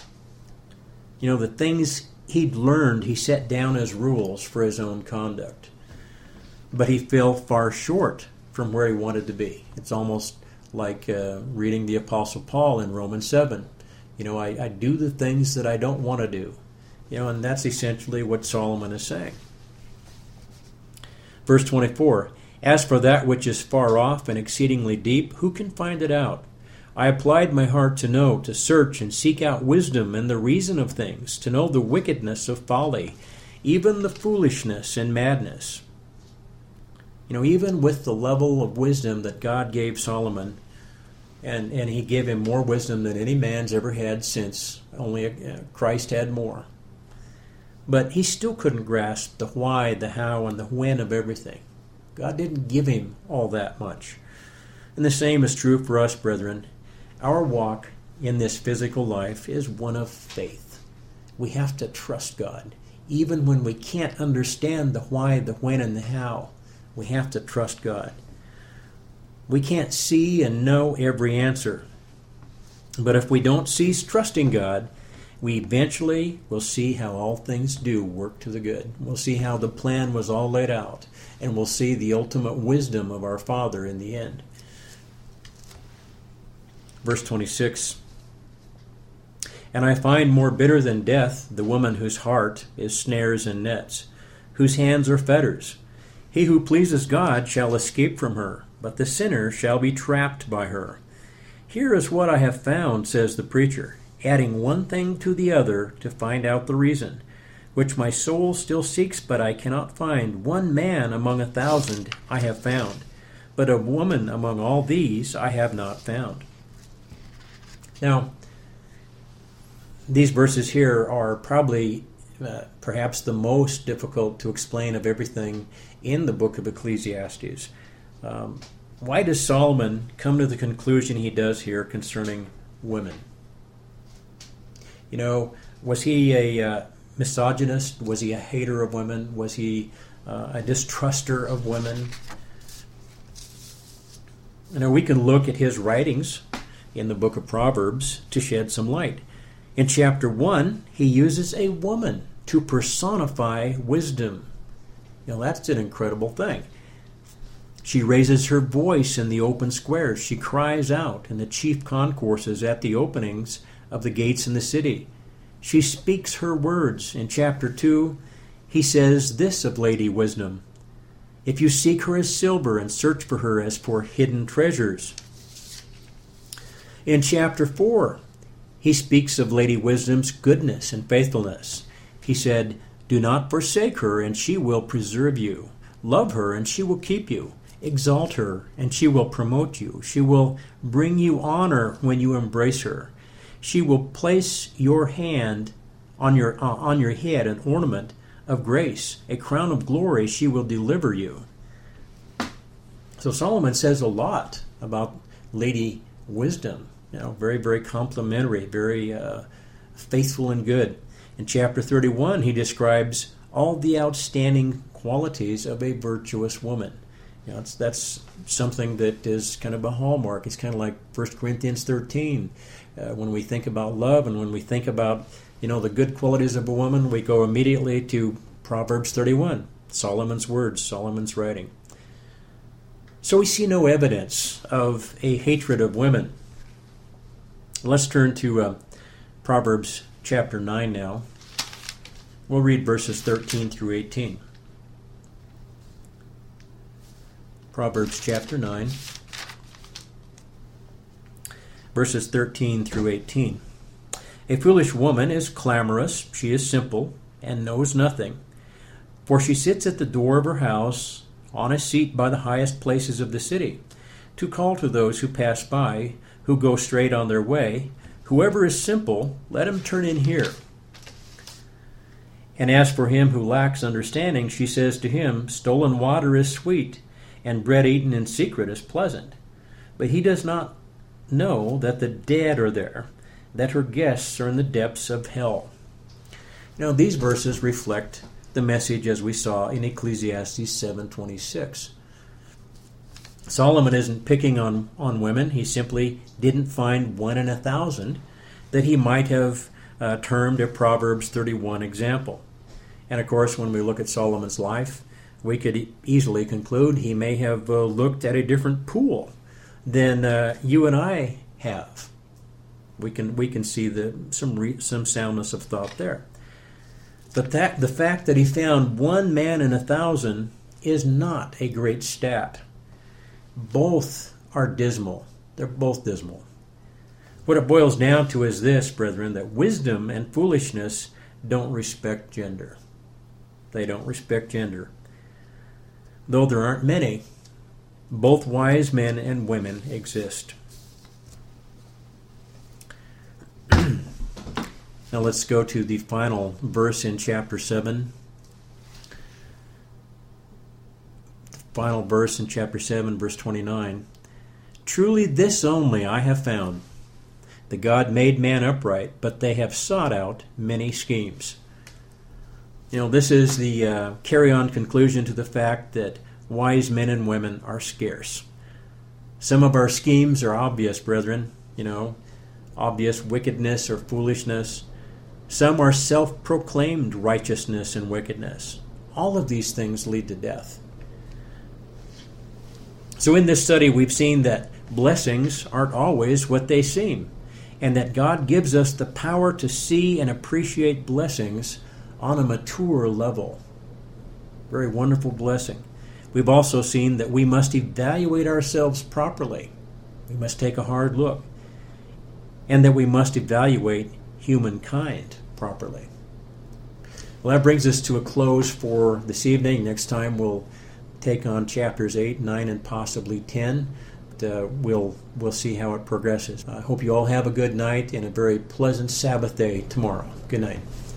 You know, the things he'd learned, he set down as rules for his own conduct. But he fell far short from where he wanted to be. It's almost like uh, reading the Apostle Paul in Romans seven. You know, I, I do the things that I don't want to do. You know, and that's essentially what Solomon is saying. Verse twenty-four, as for that which is far off and exceedingly deep, who can find it out? I applied my heart to know, to search and seek out wisdom and the reason of things, to know the wickedness of folly, even the foolishness and madness. You know, even with the level of wisdom that God gave Solomon, and, and he gave him more wisdom than any man's ever had since, only uh, Christ had more. But he still couldn't grasp the why, the how, and the when of everything. God didn't give him all that much. And the same is true for us, brethren. Our walk in this physical life is one of faith. We have to trust God. Even when we can't understand the why, the when, and the how, we have to trust God. We can't see and know every answer. But if we don't cease trusting God, we eventually will see how all things do work to the good. We'll see how the plan was all laid out, and we'll see the ultimate wisdom of our Father in the end. Verse twenty-six, and I find more bitter than death the woman whose heart is snares and nets, whose hands are fetters. He who pleases God shall escape from her, but the sinner shall be trapped by her. Here is what I have found, says the preacher, adding one thing to the other to find out the reason, which my soul still seeks, but I cannot find. One man among a thousand I have found, but a woman among all these I have not found. Now, these verses here are probably uh, perhaps the most difficult to explain of everything in the book of Ecclesiastes. Um, why does Solomon come to the conclusion he does here concerning women? You know, was he a uh, misogynist? Was he a hater of women? Was he uh, a distruster of women? You know, we can look at his writings in the book of Proverbs to shed some light. In chapter one, he uses a woman to personify wisdom. You know, that's an incredible thing. She raises her voice in the open squares. She cries out in the chief concourses at the openings of the gates in the city. She speaks her words. In chapter two, he says this of Lady Wisdom, if you seek her as silver and search for her as for hidden treasures. In chapter four, he speaks of Lady Wisdom's goodness and faithfulness. He said, "Do not forsake her, and she will preserve you. Love her, and she will keep you. Exalt her, and she will promote you. She will bring you honor when you embrace her. She will place your hand on your uh, on your head, an ornament of grace, a crown of glory she will deliver you." So Solomon says a lot about Lady Wisdom. You know, very, very complimentary, very uh, faithful and good. In chapter thirty-one, he describes all the outstanding qualities of a virtuous woman. You know, it's, that's something that is kind of a hallmark. It's kind of like First Corinthians thirteen. Uh, when we think about love and when we think about, you know, the good qualities of a woman, we go immediately to Proverbs thirty-one, Solomon's words, Solomon's writing. So we see no evidence of a hatred of women. Let's turn to uh, Proverbs chapter nine now. We'll read verses thirteen through eighteen. Proverbs chapter nine, verses thirteen through eighteen. A foolish woman is clamorous, she is simple, and knows nothing. For she sits at the door of her house, on a seat by the highest places of the city, to call to those who pass by, who go straight on their way. Whoever is simple, let him turn in here. And as for him who lacks understanding, she says to him, stolen water is sweet, and bread eaten in secret is pleasant. But he does not know that the dead are there, that her guests are in the depths of hell. Now, these verses reflect the message as we saw in Ecclesiastes seven twenty-six. Solomon isn't picking on, on women. He simply didn't find one in a thousand that he might have uh, termed a Proverbs thirty-one example. And of course, when we look at Solomon's life, we could e- easily conclude he may have uh, looked at a different pool than uh, you and I have. We can we can see the some re, some soundness of thought there. But that the fact that he found one man in a thousand is not a great stat. Both are dismal. They're both dismal. What it boils down to is this, brethren, that wisdom and foolishness don't respect gender. They don't respect gender. Though there aren't many, both wise men and women exist. Now let's go to the final verse in chapter seven. The final verse in chapter seven, verse twenty-nine. Truly this only I have found. The God made man upright, but they have sought out many schemes. You know, this is the uh, carry-on conclusion to the fact that wise men and women are scarce. Some of our schemes are obvious, brethren, you know, obvious wickedness or foolishness. Some are self-proclaimed righteousness and wickedness. All of these things lead to death. So in this study, we've seen that blessings aren't always what they seem, and that God gives us the power to see and appreciate blessings on a mature level. Very wonderful blessing. We've also seen that we must evaluate ourselves properly. We must take a hard look. And that we must evaluate humankind properly. Well, that brings us to a close for this evening. Next time we'll take on chapters eight, nine, and possibly ten. But, uh, we'll, we'll see how it progresses. I hope you all have a good night and a very pleasant Sabbath day tomorrow. Good night.